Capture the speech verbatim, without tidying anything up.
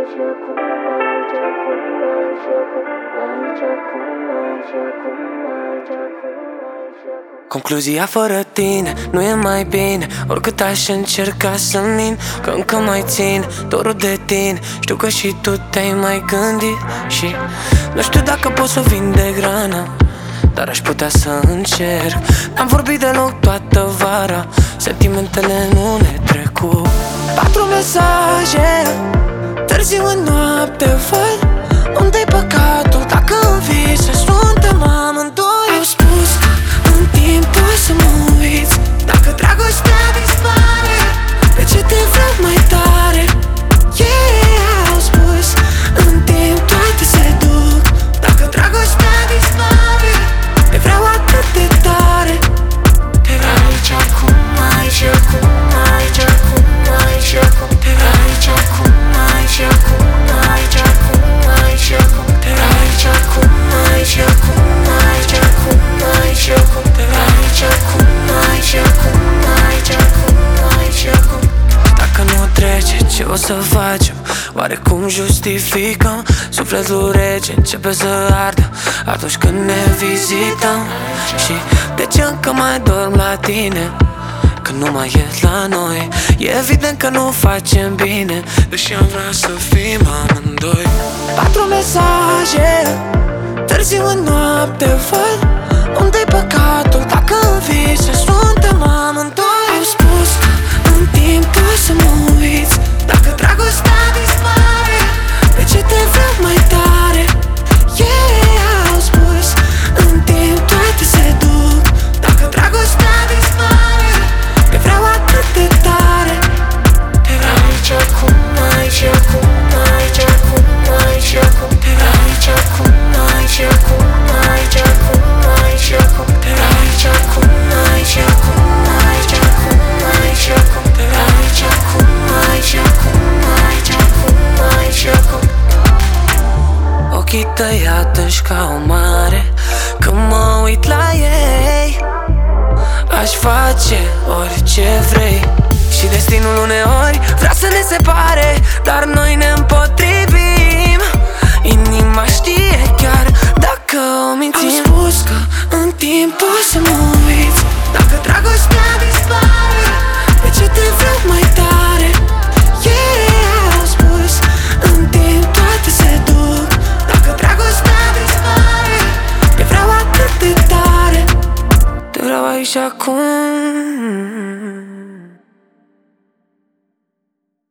Concluzia fără tine nu e mai bine. Oricât aș încerca să min, că încă mai țin dorul de tine. Știu că și tu te-ai mai gândit și nu știu dacă pot să vindec rana, dar aș putea să încerc. N-am vorbit deloc toată vara, sentimentele nu ne trec cu patru mesaje, târziu în noapte văd. Unde-i păcatul dacă în vise suntem amândoi? Au spus că în timp poți să mă uiți, dacă dragostea dispare, de ce te vreau mai tare? Yeah, au spus în timp toate se duc, dacă dragostea dispare, te vreau atât de tare. Te vreau aici acum, aici acum, aici acum, aici acum. Te vreau aici acum, aici acum, aici acum, aici acum. Te vreau aici acum, aici acum, aici acum, aici acum. Te vreau aici acum, aici acum, aici acum, aici acum. Dacă nu trece, ce o să facem? Oare cum justificăm? Sufletul rece începe să ardă atunci când ne vizităm. Și de ce încă mai dorm la tine când nu mai ești la noi? E evident că nu facem bine, deși am vrea să fim amândoi. Patru mesaje, târziu în noapte văd. Unde-i păcatul dacă în vise suntem amândoi? Au spus că în timp poți să mă uiți, dacă dragostea dispare, de ce te vreau mai tare? Yeah, au spus în timp toate se duc, dacă dragostea dispare, te vreau atât de tare. Te vreau aici acum, aici acum, aici acum, aici acum. Te vreau aici acum, aici acum, aici acum, aici acum. Te vreau aici acum, aici acum, aici acum, aici acum. Te vreau aici acum, aici acum, aici acum, aici acum. Ochii tăi atunci ca o mare, când mă uit la ei, aș face orice vrei. Și destinul uneori